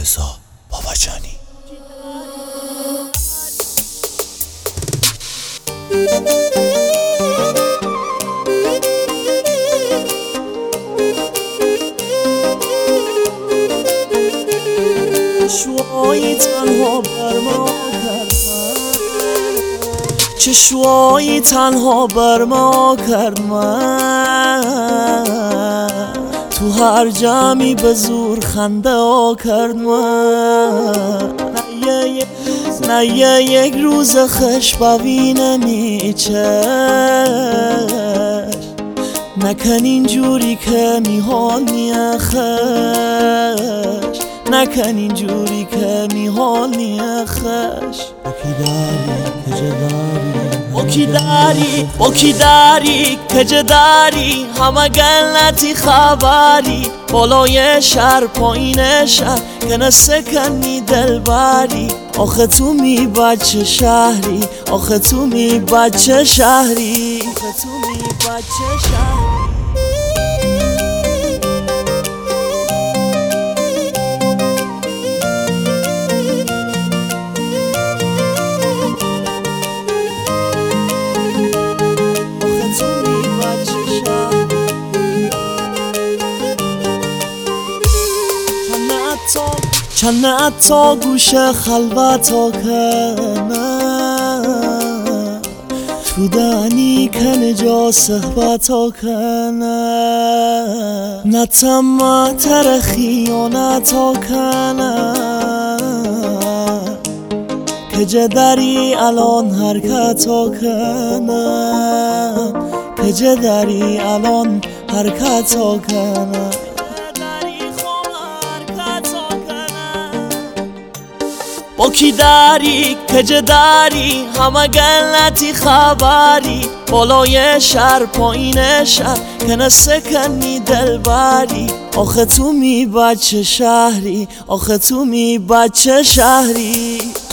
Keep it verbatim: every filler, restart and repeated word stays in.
رضا باباجانی. چشوایی تنها بر ما کرد من، چشوایی تنها بر ما کرد من، تو هر جمعی به زور خنده ها کرد من. نه یه یک روز خش ببینم چشم، نکن اینجوری که میحال خش، نکن اینجوری که میحال خش. با کی داری با کی داری کجا داری، همه گلتی خبری، بالای شهر پایین شهر کنه سکنی دل بری. آخه تو می بچه شهری، آخه تو می بچه شهری، آخه تو می بچه شهری. چند تا گوش خلوتا کنم، تو دنی کنه جا صحبتا کنم، نتم تر خیانتا کنم، کجا داری الان حرکتا کنم، کجا داری الان حرکتا کنم. با کی داری کجا داری، همه گلتی خبری، بالای شهر پایین شهر کنه سکنی دل بری. آخه تو می بچه شهری، آخه تو می بچه شهری.